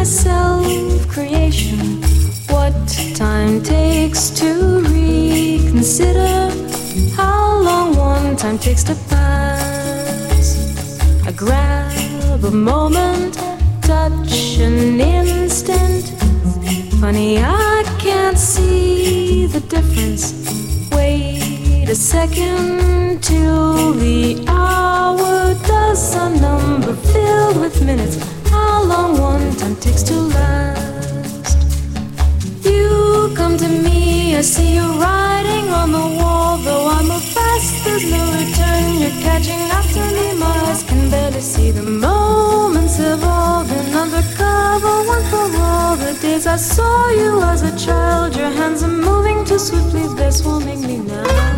self-creation. What time takes to reconsider how long one time takes to pass. I grab a moment, touch an instant. Funny, I can't see the difference. Wait a second till the hour does a number filled with minutes. How long one time takes to last. You come to me, I see you writing on the wall. Though I'm a fast, there's no return. You're catching up to me, my eyes can barely see the moments evolving undercover. One for all the days I saw you as a child. Your hands are moving too swiftly, they're swarming me now.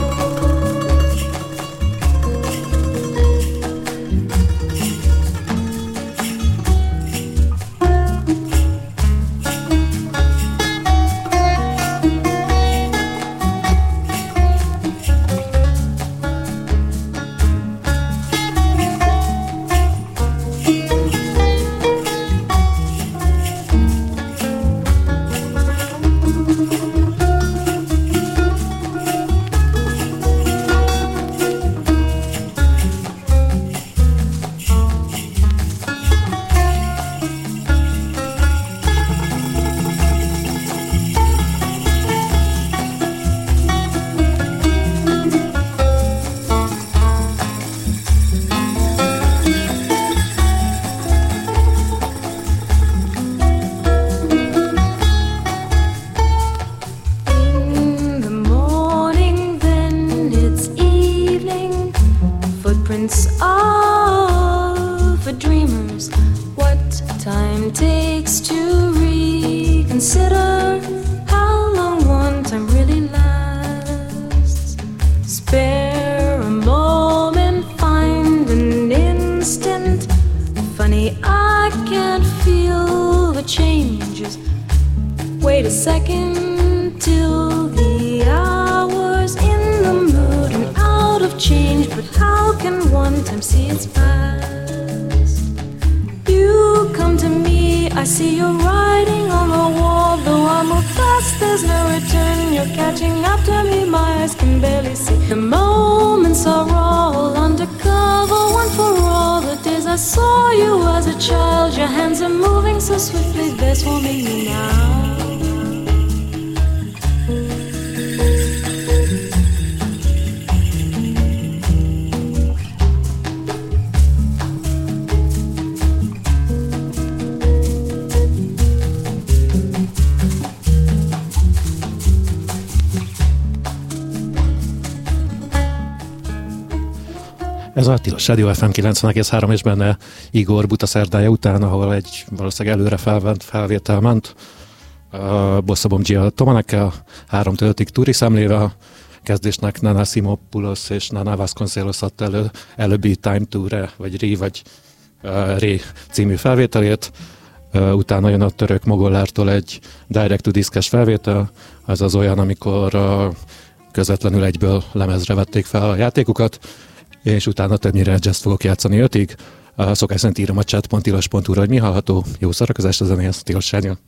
Of a dreamers, what time takes to reconsider how long one time really lasts. Spare a moment, find an instant. Funny, I can't feel the changes. Wait a second till the hours in the mood and out of change. But how can one time see its past? You come to me, I see you writing on the wall. Though I move fast, there's no return. You're catching up to me, my eyes can barely see. The moments are all undercover, one for all the days I saw you as a child. Your hands are moving so swiftly, they're swarming me now. Ez a Tilos Rádió FM 90,3 és benne Igor buta szerdája után, ahol egy valószínűleg előre felvett felvétel ment. Bossa Bomgia Tomanekkel 3-5-ig túri szemlével, kezdésnek Nana Simopoulos és Nana Vasconcelos adta előbbi Time to Re, vagy Re, vagy Re című felvételét. Utána jön a török Mogolártól egy direct to diskes felvétel, azaz olyan, amikor közvetlenül egyből lemezre vették fel a játékukat, és utána többnyire jazz fogok játszani 5-ig. Szokás szerint írom a chat.tilos.hu-ra, hogy mi hallható. Jó szórakozást a zenéhez, Tilos Rádió.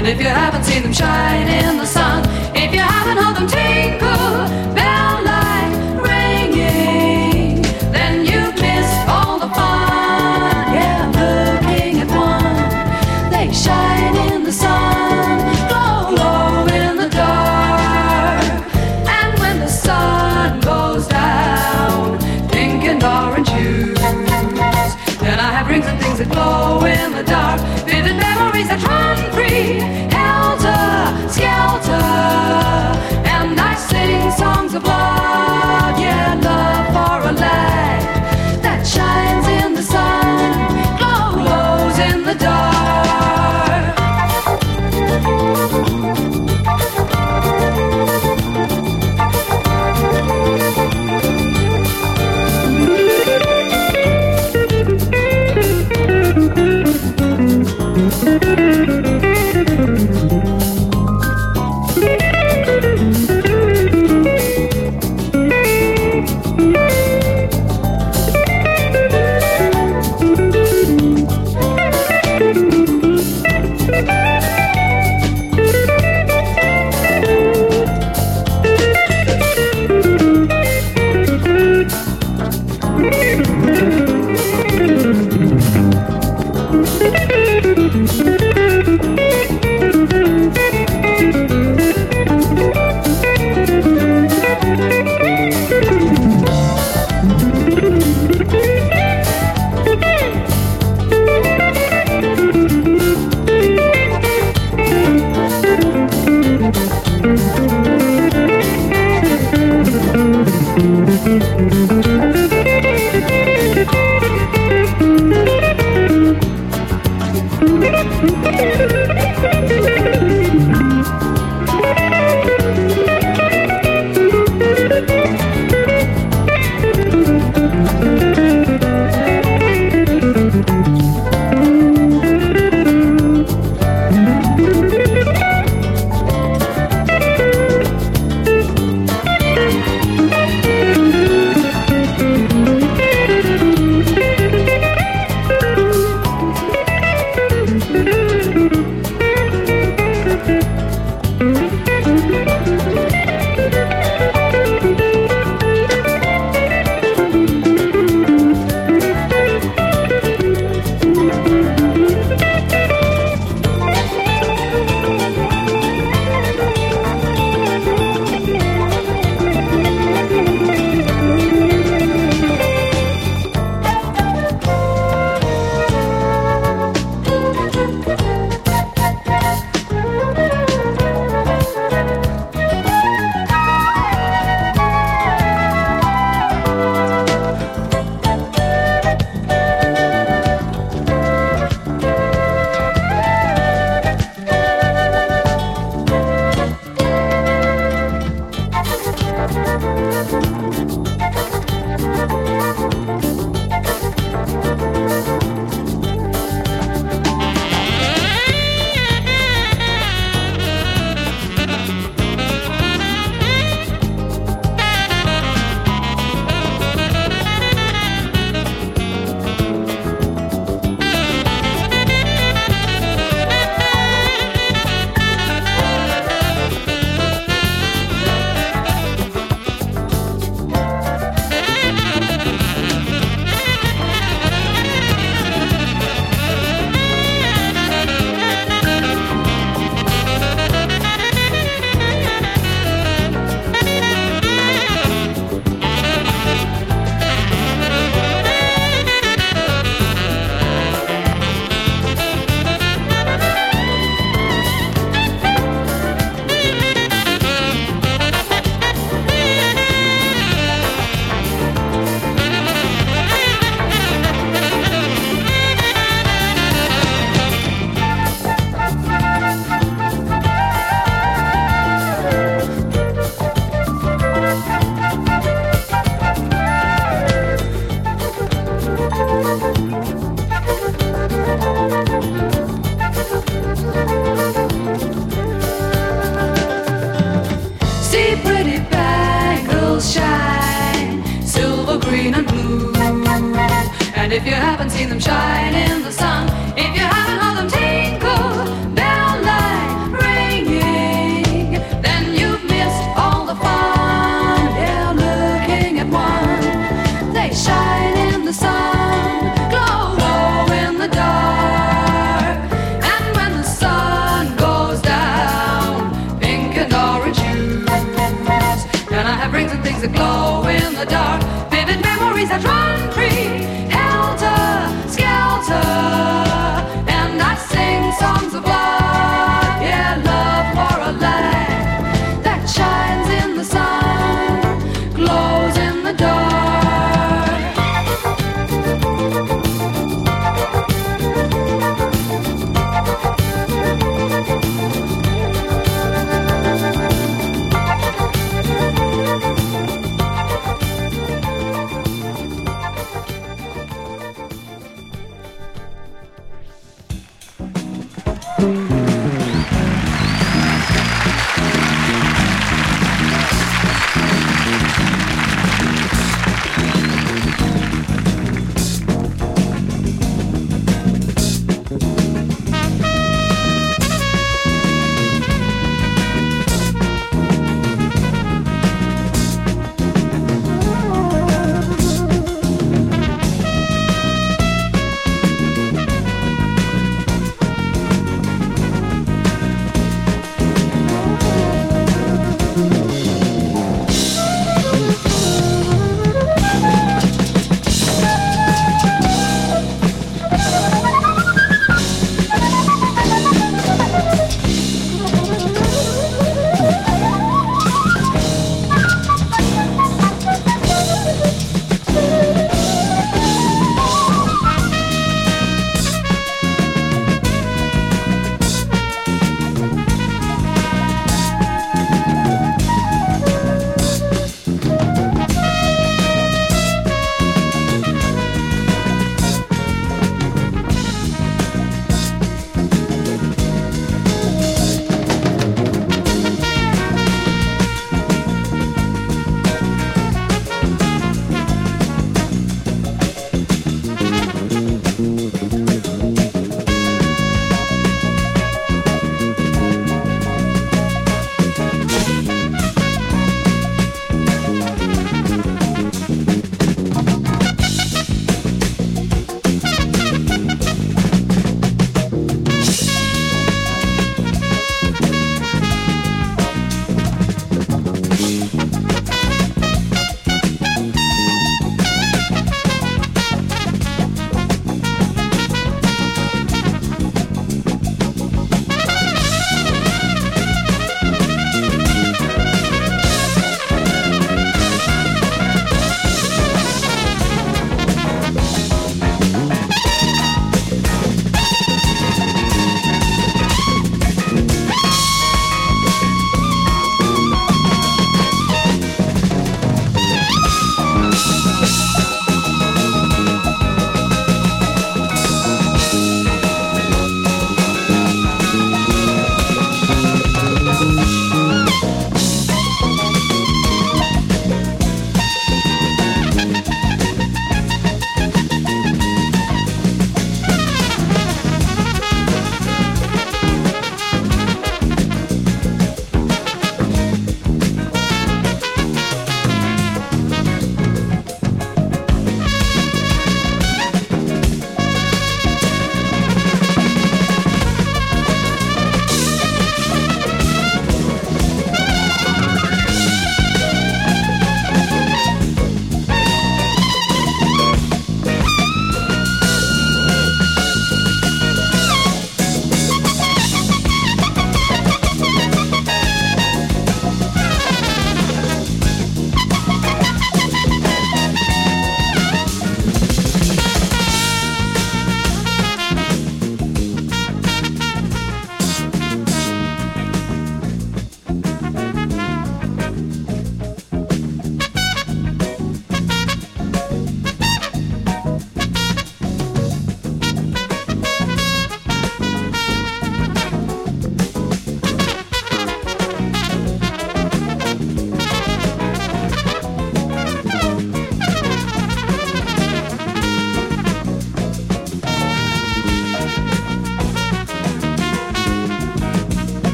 And if you haven't seen them shine in the sun, if you haven't heard them tinkle, bell like ringing, then you've missed all the fun. Yeah, I'm looking at one. They shine in the sun, glow in the dark. And when the sun goes down, pink and orange hues, then I have rings and things that glow in the dark. Vivid memories that run free, helter skelter, and I sing songs of love. Yeah, love for a light that shines in the sun, glows in the dark. And if you haven't seen them shine in the sun, if you haven't heard them tinkle, bell like things that glow in the dark. Vivid memories that run free, helter skelter, and I sing songs of love. Yeah, love for a light that shines in the sun, glows in the dark.